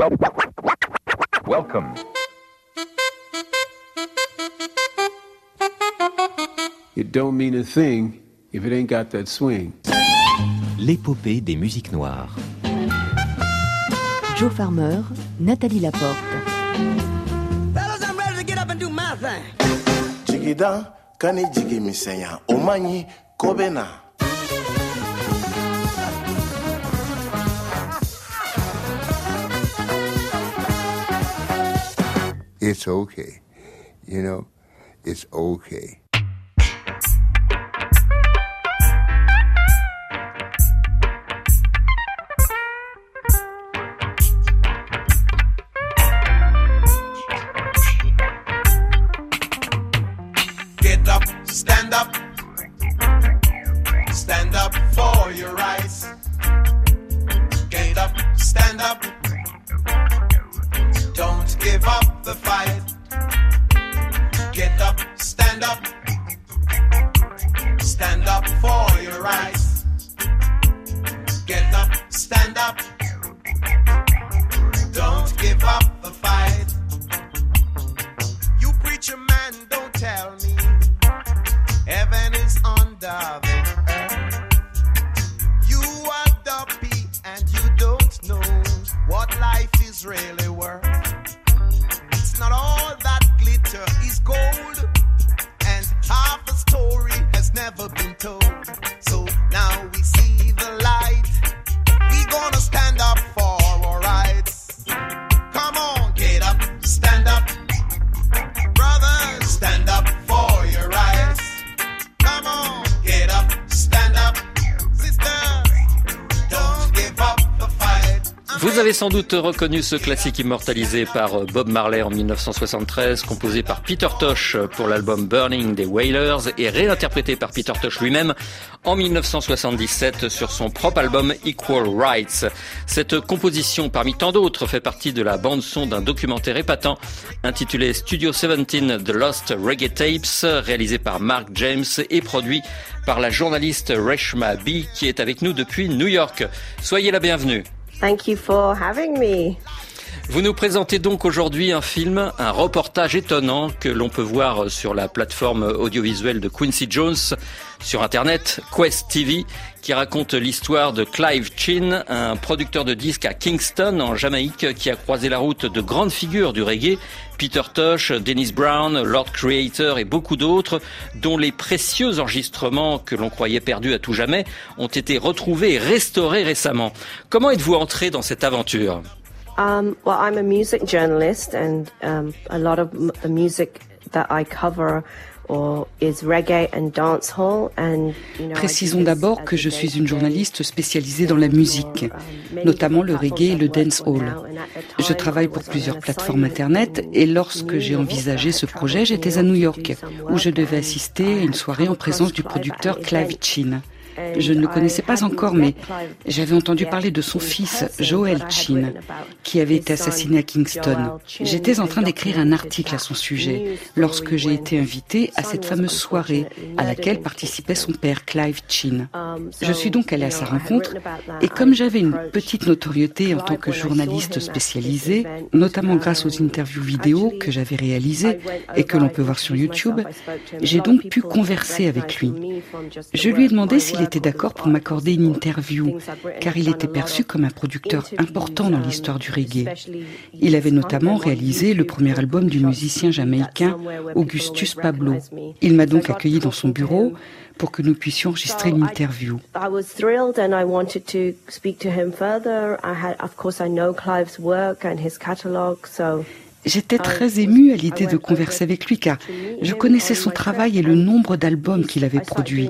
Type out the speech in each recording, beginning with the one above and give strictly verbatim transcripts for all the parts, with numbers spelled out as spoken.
Welcome. It don't mean a thing if it ain't got that swing. L'épopée des musiques noires. Joe Farmer, Nathalie Laporte. Fellas, I'm ready to get up and do my thing. Jigida kani jigi misenya omanyi kobena. It's okay. You know, it's okay. Get up, stand up. Stand up for your rights. Get up, stand up. Don't give up the fight. Get up, stand up. Stand up for your rights. Get up, stand up. Don't give up the fight. You preacher man, don't tell me heaven is under the earth. You are dumpy and you don't know what life is really worth. It's not all that glitter is gold, and half a story has never been told. So now we see the light. We gonna stand up for our rights. Come on, get up, stand up. Brothers, stand up for your rights. Come on, get up, stand up. Sisters, don't give up the fight. Vous avez sans doute reconnu ce classique immortalisé par Bob Marley en dix-neuf cent soixante-treize, composé par Peter Tosh pour l'album Burning des Wailers et réinterprété par Peter Tosh lui-même en dix-neuf cent soixante-dix-sept sur son propre album Equal Rights. Cette composition, parmi tant d'autres, fait partie de la bande-son d'un documentaire épatant intitulé Studio dix-sept The Lost Reggae Tapes, réalisé par Mark James et produit par la journaliste Reshma B, qui est avec nous depuis New York. Soyez la bienvenue. Thank you for having me. Vous nous présentez donc aujourd'hui un film, un reportage étonnant que l'on peut voir sur la plateforme audiovisuelle de Quincy Jones sur Internet, Quest T V, qui raconte l'histoire de Clive Chin, un producteur de disques à Kingston, en Jamaïque, qui a croisé la route de grandes figures du reggae, Peter Tosh, Dennis Brown, Lord Creator et beaucoup d'autres, dont les précieux enregistrements que l'on croyait perdus à tout jamais ont été retrouvés et restaurés récemment. Comment êtes-vous entré dans cette aventure ? Um, well, I'm a music journalist, and um, a lot of m- the music that I cover or is reggae and dancehall. And you know, Précisons d'abord que je suis une journaliste spécialisée dans la musique, notamment le reggae et le dancehall. Je travaille pour plusieurs plateformes internet et lorsque j'ai envisagé ce projet, j'étais à New York, où je devais assister à une soirée en présence du producteur Clive Chin. Je ne le connaissais pas encore, mais j'avais entendu parler de son fils, Joel Chin, qui avait été assassiné à Kingston. J'étais en train d'écrire un article à son sujet lorsque j'ai été invitée à cette fameuse soirée à laquelle participait son père, Clive Chin. Je suis donc allée à sa rencontre et comme j'avais une petite notoriété en tant que journaliste spécialisée, notamment grâce aux interviews vidéo que j'avais réalisées et que l'on peut voir sur YouTube, j'ai donc pu converser avec lui. Je lui ai demandé s'il était d'accord pour m'accorder une interview, car il était perçu comme un producteur important dans l'histoire du reggae. Il avait notamment réalisé le premier album du musicien jamaïcain Augustus Pablo. Il m'a donc accueilli dans son bureau pour que nous puissions enregistrer une interview. I was thrilled and I wanted to speak to him further. I had, of course, I know Clive's work and his catalogue, so J'étais très émue à l'idée de converser avec lui car je connaissais son travail et le nombre d'albums qu'il avait produits.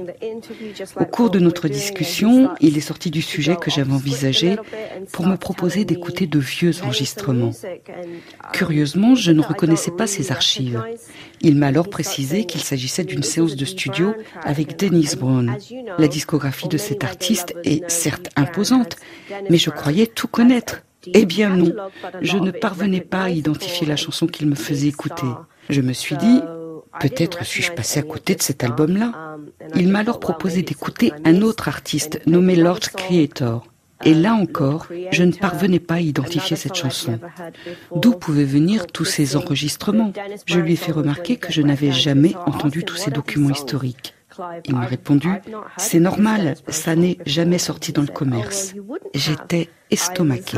Au cours de notre discussion, il est sorti du sujet que j'avais envisagé pour me proposer d'écouter de vieux enregistrements. Curieusement, je ne reconnaissais pas ces archives. Il m'a alors précisé qu'il s'agissait d'une séance de studio avec Dennis Brown. La discographie de cet artiste est certes imposante, mais je croyais tout connaître. Eh bien non, je ne parvenais pas à identifier la chanson qu'il me faisait écouter. Je me suis dit, peut-être suis-je passé à côté de cet album-là. Il m'a alors proposé d'écouter un autre artiste nommé Lord Creator. Et là encore, je ne parvenais pas à identifier cette chanson. D'où pouvaient venir tous ces enregistrements ? Je lui ai fait remarquer que je n'avais jamais entendu tous ces documents historiques. Il m'a répondu, c'est normal, ça n'est jamais sorti dans le commerce. J'étais estomaquée.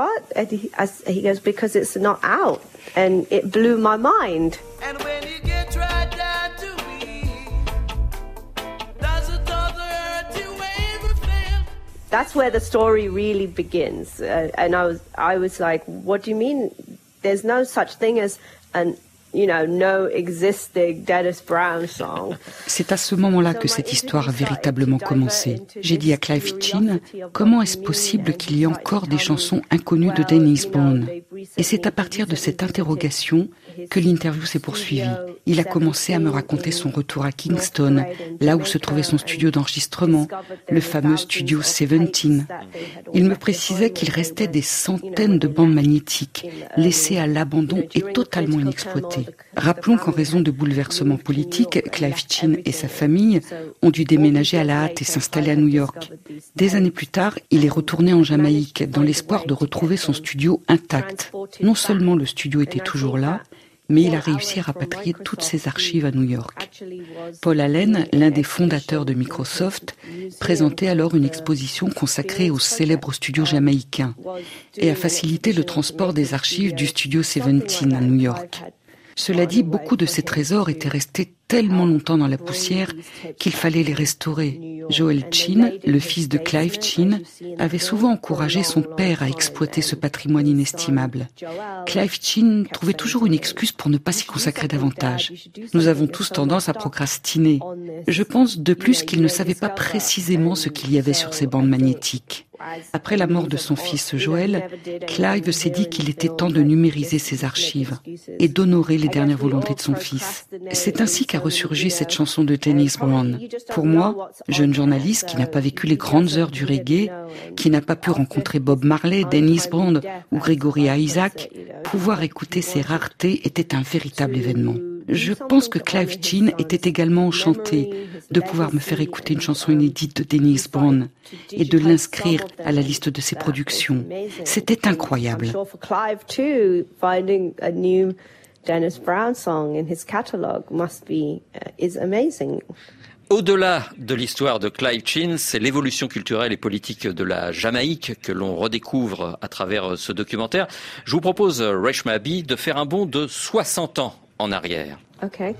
That's where the story really begins. Uh, and I was, I was like, what do you mean? There's no such thing as an You know, no existing Dennis Brown song. C'est à ce moment-là que cette histoire a véritablement commencé. J'ai dit à Clive Chin, comment est-ce possible qu'il y ait encore des chansons inconnues de Dennis Brown ? Et c'est à partir de cette interrogation que l'interview s'est poursuivie. Il a commencé à me raconter son retour à Kingston, là où se trouvait son studio d'enregistrement, le fameux studio dix-sept. Il me précisait qu'il restait des centaines de bandes magnétiques, laissées à l'abandon et totalement inexploitées. Rappelons qu'en raison de bouleversements politiques, Clive Chin et sa famille ont dû déménager à la hâte et s'installer à New York. Des années plus tard, il est retourné en Jamaïque dans l'espoir de retrouver son studio intact. Non seulement le studio était toujours là, mais il a réussi à rapatrier toutes ses archives à New York. Paul Allen, l'un des fondateurs de Microsoft, présentait alors une exposition consacrée au célèbre studio jamaïcain et a facilité le transport des archives du studio dix-sept à New York. Cela dit, beaucoup de ces trésors étaient restés tellement longtemps dans la poussière qu'il fallait les restaurer. Joel Chin, le fils de Clive Chin, avait souvent encouragé son père à exploiter ce patrimoine inestimable. Clive Chin trouvait toujours une excuse pour ne pas s'y consacrer davantage. Nous avons tous tendance à procrastiner. Je pense de plus qu'il ne savait pas précisément ce qu'il y avait sur ces bandes magnétiques. Après la mort de son fils Joel, Clive s'est dit qu'il était temps de numériser ses archives et d'honorer les dernières volontés de son fils. C'est ainsi qu'a ressurgi cette chanson de Dennis Brown. Pour moi, jeune journaliste qui n'a pas vécu les grandes heures du reggae, qui n'a pas pu rencontrer Bob Marley, Dennis Brown ou Gregory Isaac, pouvoir écouter ces raretés était un véritable événement. Je pense que Clive Chin était également enchanté de pouvoir me faire écouter une chanson inédite de Dennis Brown et de l'inscrire à la liste de ses productions. C'était incroyable. Dennis Brown song in his catalogue must be uh, is amazing. Au-delà de l'histoire de Clive Chin, c'est l'évolution culturelle et politique de la Jamaïque que l'on redécouvre à travers ce documentaire. Je vous propose, Reshma Abi, de faire un bond de soixante ans en arrière. Okay.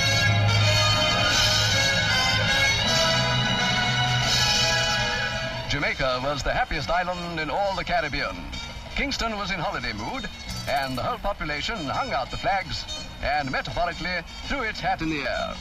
Jamaica was the happiest island in all the Caribbean. Kingston was in holiday mood, and the whole population hung out the flags and metaphorically threw its hat in the air.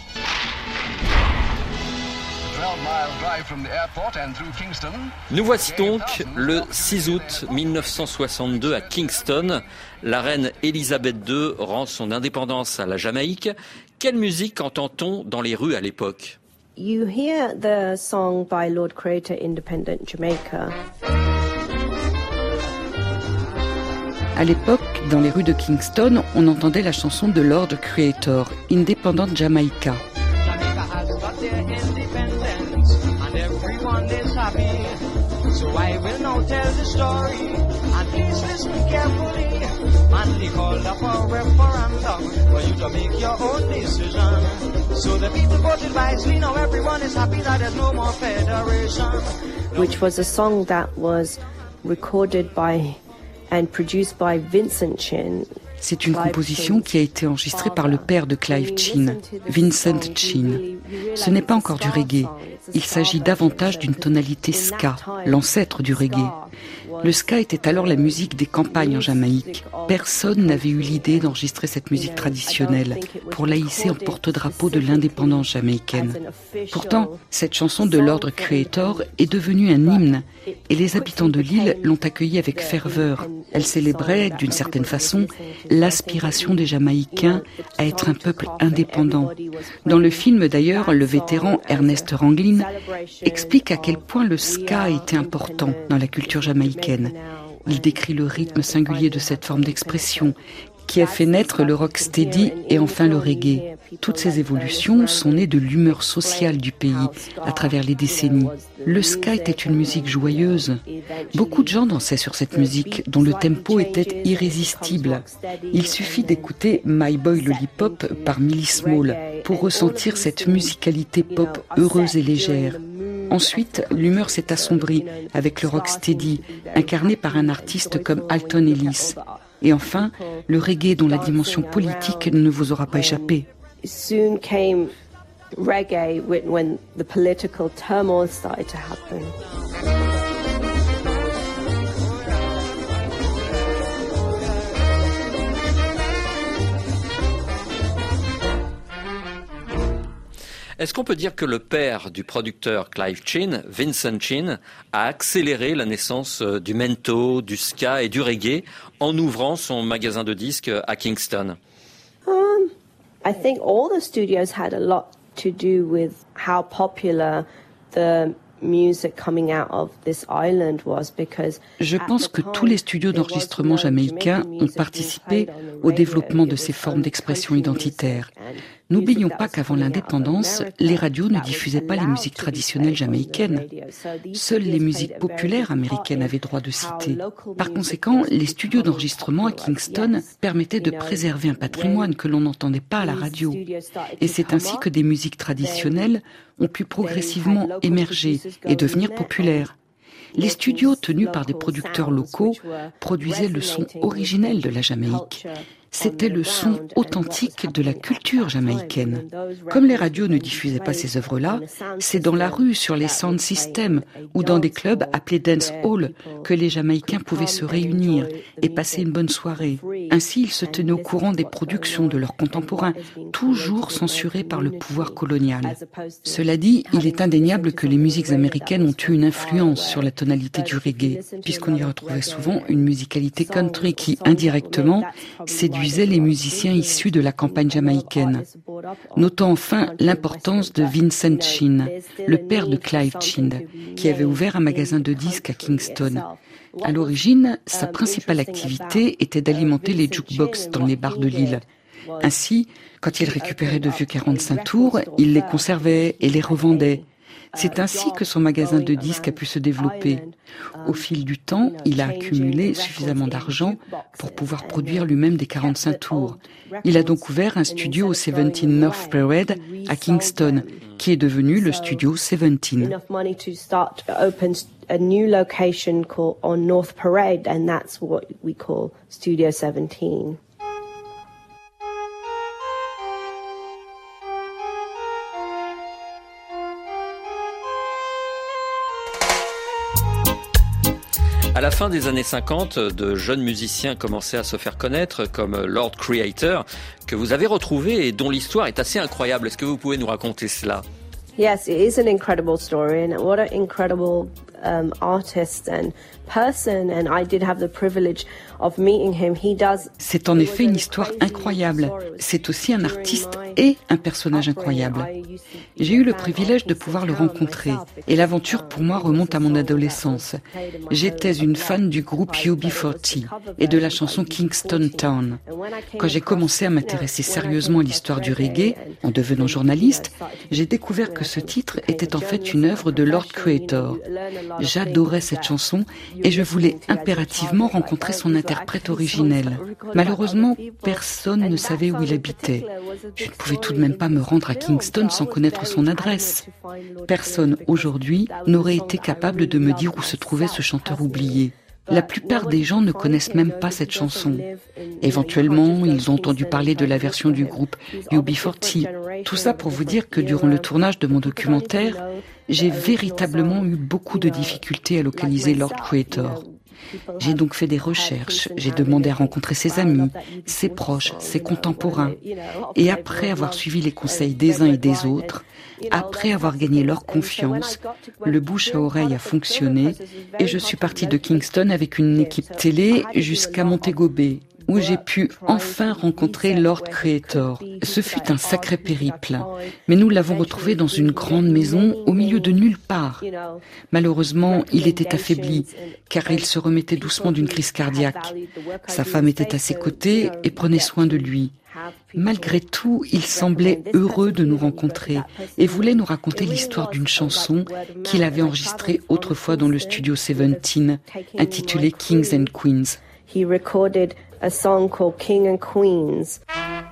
twelve-mile drive from the airport and through Kingston. Nous voici donc le six août mille neuf cent soixante-deux à Kingston. La reine Elisabeth deux rend son indépendance à la Jamaïque. Quelle musique entend-on dans les rues à l'époque ? You hear the song by Lord Creator, Independent Jamaica. À l'époque, dans les rues de Kingston, on entendait la chanson de Lord Creator, Independent Jamaica. Which was a song that was recorded by and produced by Vincent Chin. C'est une composition qui a été enregistrée par le père de Clive Chin, Vincent Chin. Ce n'est pas encore du reggae. Il s'agit davantage d'une tonalité ska, l'ancêtre du reggae. Le ska était alors la musique des campagnes en Jamaïque. Personne n'avait eu l'idée d'enregistrer cette musique traditionnelle pour la hisser en porte-drapeau de l'indépendance jamaïcaine. Pourtant, cette chanson de Lord Creator est devenue un hymne et les habitants de l'île l'ont accueillie avec ferveur. Elle célébrait, d'une certaine façon, l'aspiration des Jamaïcains à être un peuple indépendant. Dans le film d'ailleurs, le vétéran Ernest Ranglin explique à quel point le ska était important dans la culture jamaïcaine. Il décrit le rythme singulier de cette forme d'expression qui a fait naître le rocksteady et enfin le reggae. Toutes ces évolutions sont nées de l'humeur sociale du pays à travers les décennies. Le ska était une musique joyeuse. Beaucoup de gens dansaient sur cette musique dont le tempo était irrésistible. Il suffit d'écouter My Boy Lollipop par Millie Small pour ressentir cette musicalité pop heureuse et légère. Ensuite, l'humeur s'est assombrie avec le rocksteady, incarné par un artiste comme Alton Ellis. Et enfin, le reggae dont la dimension politique ne vous aura pas échappé. Soon came reggae when the political turmoil started to happen. Est-ce qu'on peut dire que le père du producteur Clive Chin, Vincent Chin, a accéléré la naissance du mento, du ska et du reggae en ouvrant son magasin de disques à Kingston? Um, I think all the studios had a lot to do with how popular the music coming out of this island was, because je pense que tous les studios d'enregistrement jamaïcains ont participé au développement de ces formes d'expression identitaire. N'oublions pas qu'avant l'indépendance, les radios ne diffusaient pas les musiques traditionnelles jamaïcaines. Seules les musiques populaires américaines avaient droit de citer. Par conséquent, les studios d'enregistrement à Kingston permettaient de préserver un patrimoine que l'on n'entendait pas à la radio. Et c'est ainsi que des musiques traditionnelles ont pu progressivement émerger et devenir populaires. Les studios tenus par des producteurs locaux produisaient le son originel de la Jamaïque. C'était le son authentique de la culture jamaïcaine. Comme les radios ne diffusaient pas ces œuvres-là, c'est dans la rue, sur les sound systems ou dans des clubs appelés dance hall que les Jamaïcains pouvaient se réunir et passer une bonne soirée. Ainsi, ils se tenaient au courant des productions de leurs contemporains, toujours censurées par le pouvoir colonial. Cela dit, il est indéniable que les musiques américaines ont eu une influence sur la tonalité du reggae, puisqu'on y retrouvait souvent une musicalité country qui, indirectement, séduisait les musiciens issus de la campagne jamaïcaine. Notons enfin l'importance de Vincent Chin, le père de Clive Chin, qui avait ouvert un magasin de disques à Kingston. À l'origine, sa principale activité était d'alimenter les jukebox dans les bars de l'île. Ainsi, quand il récupérait de vieux quarante-cinq tours, il les conservait et les revendait. C'est ainsi que son magasin de disques a pu se développer. Au fil du temps, il a accumulé suffisamment d'argent pour pouvoir produire lui-même des quarante-cinq tours. Il a donc ouvert un studio au dix-sept North Parade à Kingston, qui est devenu le studio dix-sept. À la fin des années cinquante, de jeunes musiciens commençaient à se faire connaître, comme Lord Creator, que vous avez retrouvé et dont l'histoire est assez incroyable. Est-ce que vous pouvez nous raconter cela? Yes, it is an incredible story, and what an incredible um, artist and person, and I did have the privilege of meeting him. He does. C'est en effet une histoire incroyable. C'est aussi un artiste et un personnage incroyable. J'ai eu le privilège de pouvoir le rencontrer, et l'aventure pour moi remonte à mon adolescence. J'étais une fan du groupe U B quarante et de la chanson Kingston Town. Quand j'ai commencé à m'intéresser sérieusement à l'histoire du reggae, en devenant journaliste, j'ai découvert que ce titre était en fait une œuvre de Lord Creator. J'adorais cette chanson et je voulais impérativement rencontrer son interprète originel. Malheureusement, personne ne savait où il habitait. Je ne pouvais tout de même pas me rendre à Kingston sans connaître son adresse. Personne aujourd'hui n'aurait été capable de me dire où se trouvait ce chanteur oublié. La plupart des gens ne connaissent même pas cette chanson. Éventuellement, ils ont entendu parler de la version du groupe U B quarante. Tout ça pour vous dire que durant le tournage de mon documentaire, j'ai véritablement eu beaucoup de difficultés à localiser Lord Creator. J'ai donc fait des recherches, j'ai demandé à rencontrer ses amis, ses proches, ses contemporains. Et après avoir suivi les conseils des uns et des autres, après avoir gagné leur confiance, le bouche à oreille a fonctionné et je suis partie de Kingston avec une équipe télé jusqu'à Montego Bay, où j'ai pu enfin rencontrer Lord Creator. Ce fut un sacré périple, mais nous l'avons retrouvé dans une grande maison au milieu de nulle part. Malheureusement, il était affaibli, car il se remettait doucement d'une crise cardiaque. Sa femme était à ses côtés et prenait soin de lui. Malgré tout, il semblait heureux de nous rencontrer et voulait nous raconter l'histoire d'une chanson qu'il avait enregistrée autrefois dans le studio dix-sept, intitulée Kings and Queens. He recorded a song called King and Queens.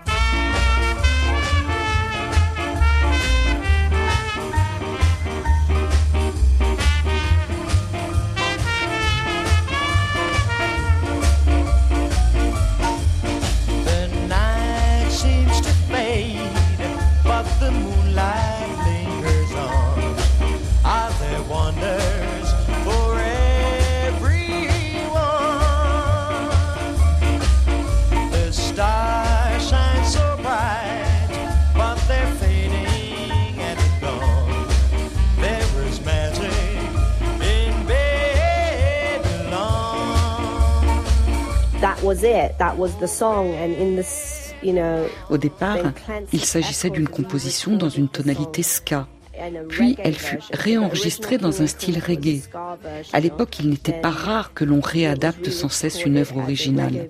Au départ, il s'agissait d'une composition dans une tonalité ska. Puis elle fut réenregistrée dans un style reggae. À l'époque, il n'était pas rare que l'on réadapte sans cesse une œuvre originale.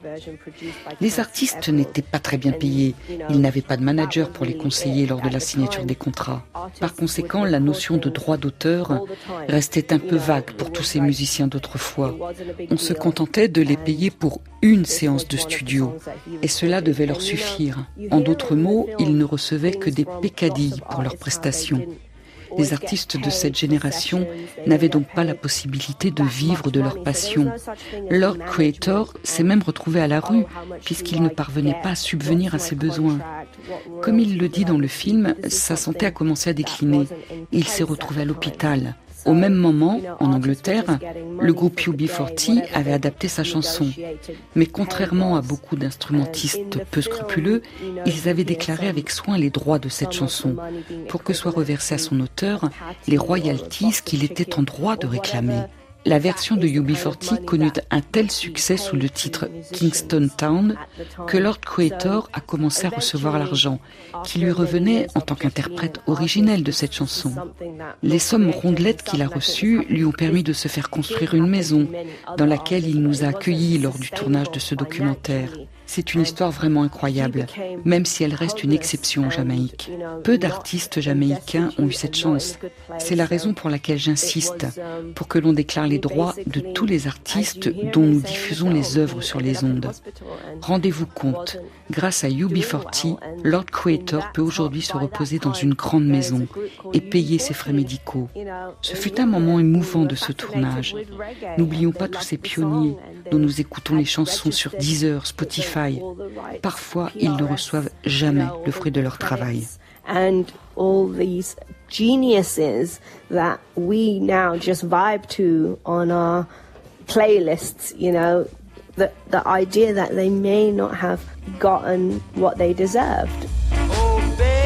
Les artistes n'étaient pas très bien payés. Ils n'avaient pas de manager pour les conseiller lors de la signature des contrats. Par conséquent, la notion de droit d'auteur restait un peu vague pour tous ces musiciens d'autrefois. On se contentait de les payer pour une séance de studio, et cela devait leur suffire. En d'autres mots, ils ne recevaient que des peccadilles pour leurs prestations. Les artistes de cette génération n'avaient donc pas la possibilité de vivre de leur passion. Lord Creator s'est même retrouvé à la rue puisqu'il ne parvenait pas à subvenir à ses besoins. Comme il le dit dans le film, sa santé a commencé à décliner. Il s'est retrouvé à l'hôpital. Au même moment, en Angleterre, le groupe U B quarante avait adapté sa chanson. Mais contrairement à beaucoup d'instrumentistes peu scrupuleux, ils avaient déclaré avec soin les droits de cette chanson, pour que soient reversés à son auteur les royalties qu'il était en droit de réclamer. La version de U B quarante connut un tel succès sous le titre Kingston Town que Lord Creator a commencé à recevoir l'argent qui lui revenait en tant qu'interprète originel de cette chanson. Les sommes rondelettes qu'il a reçues lui ont permis de se faire construire une maison dans laquelle il nous a accueillis lors du tournage de ce documentaire. C'est une histoire vraiment incroyable, même si elle reste une exception en Jamaïque. Peu d'artistes jamaïcains ont eu cette chance. C'est la raison pour laquelle j'insiste, pour que l'on déclare les droits de tous les artistes dont nous diffusons les œuvres sur les ondes. Rendez-vous compte, grâce à U B quarante, Lord Creator peut aujourd'hui se reposer dans une grande maison et payer ses frais médicaux. Ce fut un moment émouvant de ce tournage. N'oublions pas tous ces pionniers dont nous écoutons les chansons sur Deezer, Spotify. Parfois, ils ne reçoivent jamais le fruit de leur travail. And all these geniuses that we now just vibe to on our playlists, you know, the, the idea that they may not have gotten what they deserved. Oh,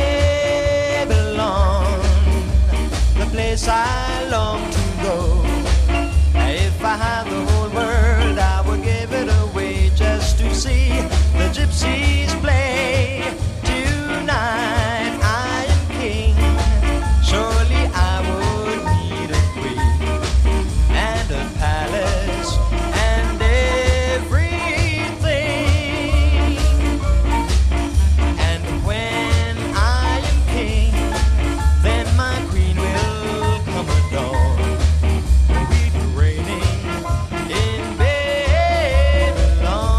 Babylon, the place I long to go. If I had the whole world, I would give it away just to see the gypsies play. Tonight I am king, surely I would need a queen and a palace and everything. And when I am king, then my queen will come adore. We'll be reigning in Babylon.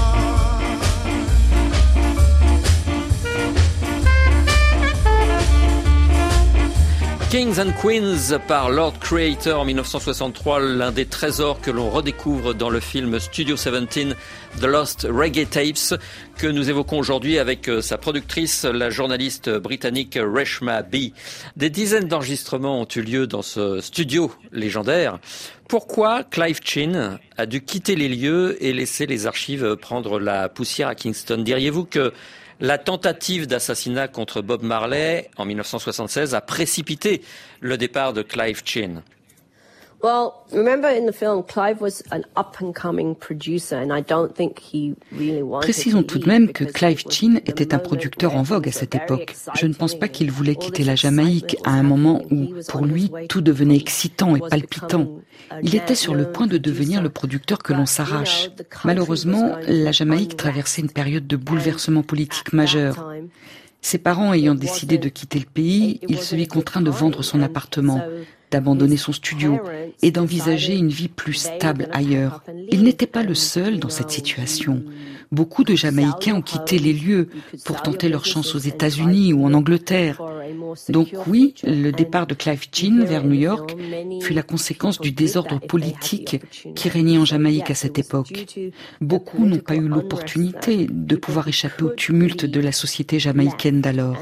Kings and Queens par Lord Creator en dix-neuf cent soixante-trois, l'un des trésors que l'on redécouvre dans le film Studio dix-sept, The Lost Reggae Tapes, que nous évoquons aujourd'hui avec sa productrice, la journaliste britannique Reshma B. Des dizaines d'enregistrements ont eu lieu dans ce studio légendaire. Pourquoi Clive Chin a dû quitter les lieux et laisser les archives prendre la poussière à Kingston? Diriez-vous que la tentative d'assassinat contre Bob Marley en dix-neuf cent soixante-seize a précipité le départ de Clive Chin? Well, remember in the film, Clive was an up-and-coming producer, and I don't think he really wanted. Précisons tout de même que Clive Chin était un producteur en vogue à cette époque. Je ne pense pas qu'il voulait quitter la Jamaïque à un moment où, pour lui, tout devenait excitant et palpitant. Il était sur le point de devenir le producteur que l'on s'arrache. Malheureusement, la Jamaïque traversait une période de bouleversement politique majeur. Ses parents ayant décidé de quitter le pays, il se vit contraint de vendre son appartement, d'abandonner son studio et d'envisager une vie plus stable ailleurs. Il n'était pas le seul dans cette situation. Beaucoup de Jamaïcains ont quitté les lieux pour tenter leur chance aux États-Unis ou en Angleterre. Donc oui, le départ de Clive Chin vers New York fut la conséquence du désordre politique qui régnait en Jamaïque à cette époque. Beaucoup n'ont pas eu l'opportunité de pouvoir échapper au tumulte de la société jamaïcaine d'alors.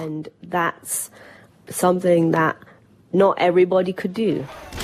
Not everybody could do.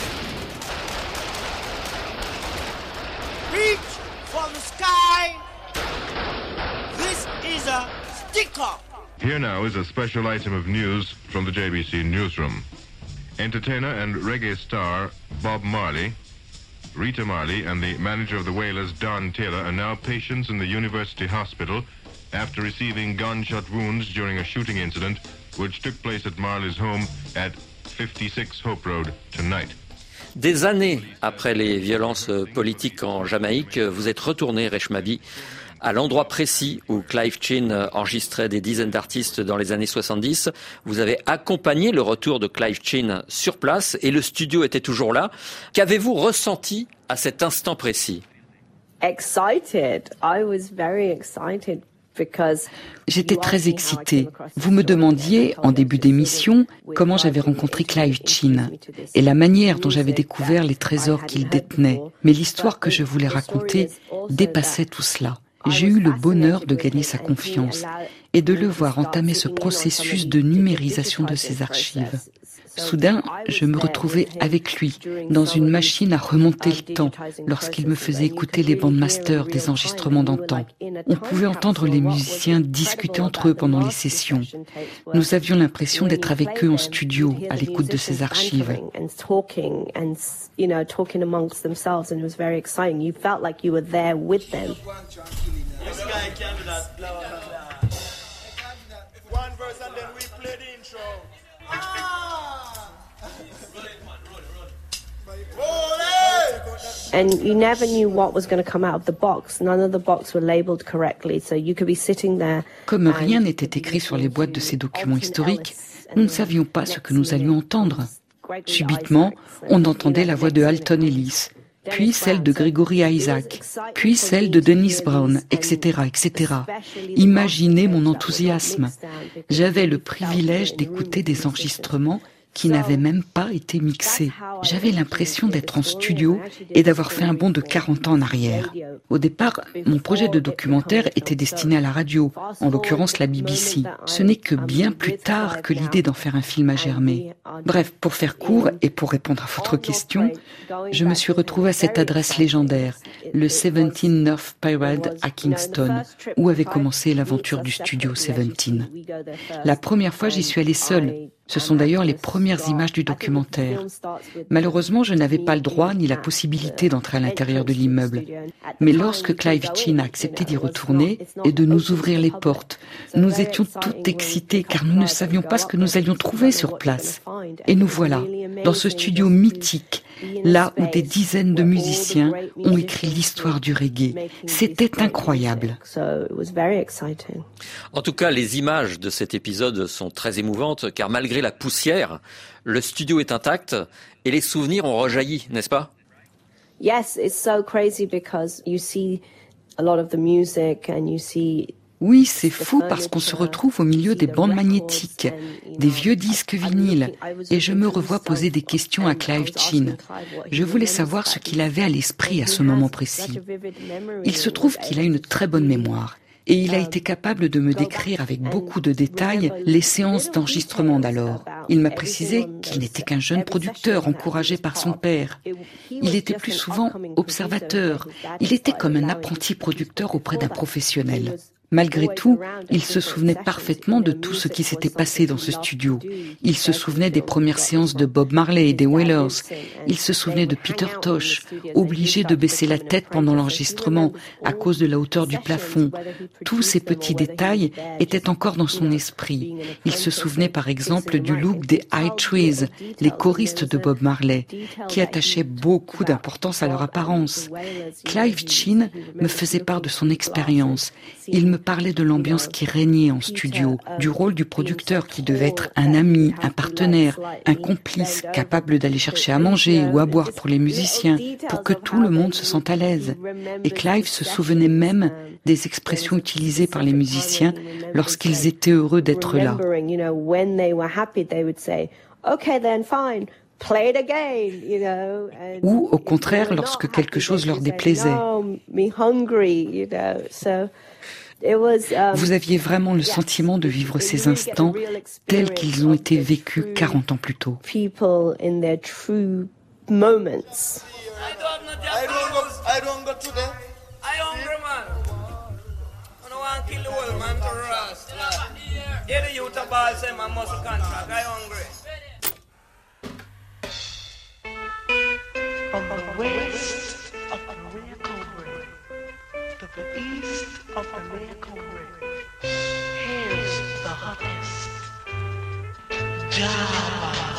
Reach for the sky. This is a sticker. Here now is a special item of news from the J B C newsroom. Entertainer and reggae star Bob Marley, Rita Marley, and the manager of the Wailers, Don Taylor, are now patients in the University Hospital after receiving gunshot wounds during a shooting incident which took place at Marley's home at fifty-six Hope Road tonight. Des années après les violences politiques en Jamaïque, vous êtes retourné, Reshmabi, à l'endroit précis où Clive Chin enregistrait des dizaines d'artistes dans les années soixante-dix. Vous avez accompagné le retour de Clive Chin sur place et le studio était toujours là. Qu'avez-vous ressenti à cet instant précis? Excited. I was very excited. J'étais très excitée. Vous me demandiez, en début d'émission, comment j'avais rencontré Clive Chin et la manière dont j'avais découvert les trésors qu'il détenait. Mais l'histoire que je voulais raconter dépassait tout cela. J'ai eu le bonheur de gagner sa confiance et de le voir entamer ce processus de numérisation de ses archives. Soudain, je me retrouvais avec lui, dans une machine à remonter le temps, lorsqu'il me faisait écouter les bandmasters des enregistrements d'antan. On pouvait entendre les musiciens discuter entre eux pendant les sessions. Nous avions l'impression d'être avec eux en studio, à l'écoute de ces archives. And you never knew what was going to come out of the box. None of the box were labeled correctly, so you could be sitting there. Comme rien n'était écrit sur les boîtes de ces documents historiques, nous ne savions pas ce que nous allions entendre. Subitement, on entendait la voix de Alton Ellis, puis celle de Gregory Isaac, puis celle de Dennis Brown, et cetera, et cetera. Imaginez mon enthousiasme. J'avais le privilège d'écouter des enregistrements qui n'avaient même pas été mixés. J'avais l'impression d'être en studio et d'avoir fait un bond de quarante ans en arrière. Au départ, mon projet de documentaire était destiné à la radio, en l'occurrence la B B C. Ce n'est que bien plus tard que l'idée d'en faire un film a germé. Bref, pour faire court et pour répondre à votre question, je me suis retrouvée à cette adresse légendaire, le dix-sept North Parade à Kingston, où avait commencé l'aventure du studio dix-sept. La première fois, j'y suis allée seule. Ce sont d'ailleurs les premières images du documentaire. Malheureusement, je n'avais pas le droit ni la possibilité d'entrer à l'intérieur de l'immeuble. Mais lorsque Clive Chin a accepté d'y retourner et de nous ouvrir les portes, nous étions toutes excitées car nous ne savions pas ce que nous allions trouver sur place. Et nous voilà, dans ce studio mythique, là où des dizaines de musiciens ont écrit l'histoire du reggae. C'était incroyable. En tout cas, les images de cet épisode sont très émouvantes car malgré la poussière, le studio est intact et les souvenirs ont rejailli, n'est-ce pas? Yes, it's so crazy because you see a lot of the music and you see. Oui, c'est fou parce qu'on se retrouve au milieu des bandes magnétiques, des vieux disques vinyles, et je me revois poser des questions à Clive Chin. Je voulais savoir ce qu'il avait à l'esprit à ce moment précis. Il se trouve qu'il a une très bonne mémoire. Et il a été capable de me décrire avec beaucoup de détails les séances d'enregistrement d'alors. Il m'a précisé qu'il n'était qu'un jeune producteur encouragé par son père. Il était plus souvent observateur. Il était comme un apprenti producteur auprès d'un professionnel. Malgré tout, il se souvenait parfaitement de tout ce qui s'était passé dans ce studio. Il se souvenait des premières séances de Bob Marley et des Wailers. Il se souvenait de Peter Tosh, obligé de baisser la tête pendant l'enregistrement à cause de la hauteur du plafond. Tous ces petits détails étaient encore dans son esprit. Il se souvenait par exemple du look des High Trees, les choristes de Bob Marley, qui attachaient beaucoup d'importance à leur apparence. Clive Chin me faisait part de son expérience. Il me parlait de l'ambiance qui régnait en studio, du rôle du producteur qui devait être un ami, un partenaire, un complice capable d'aller chercher à manger ou à boire pour les musiciens, pour que tout le monde se sente à l'aise. Et Clive se souvenait même des expressions utilisées par les musiciens lorsqu'ils étaient heureux d'être là. Ou au contraire lorsque quelque chose leur déplaisait. Vous aviez vraiment le sentiment de vivre ces instants tels qu'ils ont été vécus quarante ans plus tôt. From the west of the Mekong to the east of the Mekong, here's the hottest Java.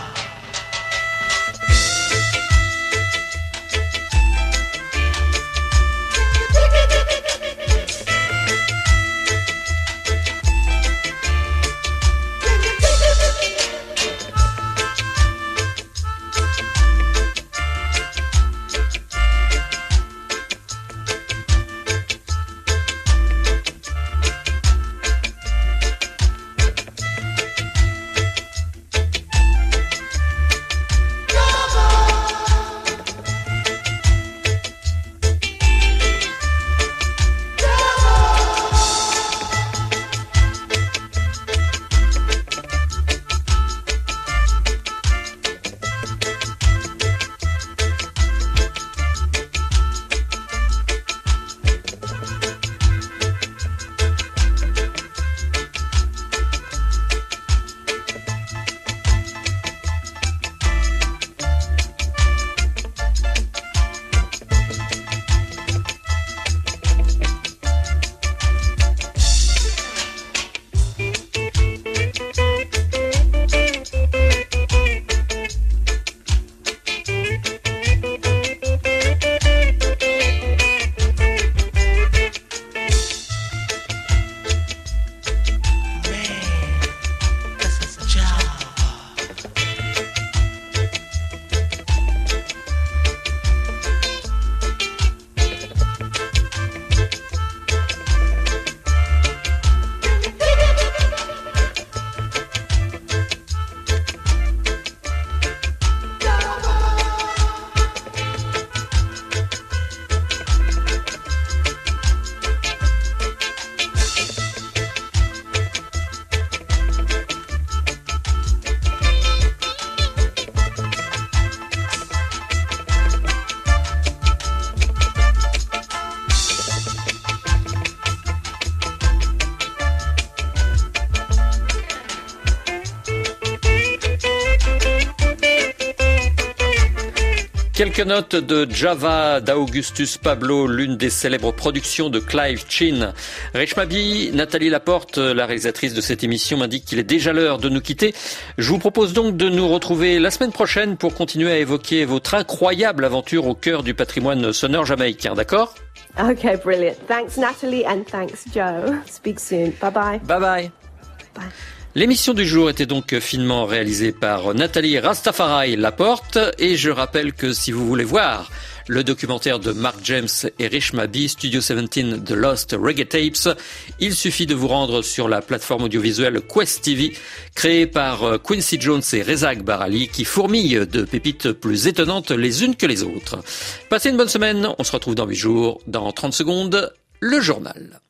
Quelques notes de Java d'Augustus Pablo, l'une des célèbres productions de Clive Chin. Reshma-B, Nathalie Laporte, la réalisatrice de cette émission, m'indique qu'il est déjà l'heure de nous quitter. Je vous propose donc de nous retrouver la semaine prochaine pour continuer à évoquer votre incroyable aventure au cœur du patrimoine sonore jamaïcain, d'accord? Okay, brilliant. Thanks Nathalie and thanks Joe. Speak soon. Bye bye. Bye bye. Bye. L'émission du jour était donc finement réalisée par Nathalie Rastafari Laporte et je rappelle que si vous voulez voir le documentaire de Mark James et Reshma-B, Studio dix-sept The Lost Reggae Tapes, il suffit de vous rendre sur la plateforme audiovisuelle Quest T V, créée par Quincy Jones et Rezak Barali, qui fourmille de pépites plus étonnantes les unes que les autres. Passez une bonne semaine, on se retrouve dans huit jours, dans trente secondes, le journal.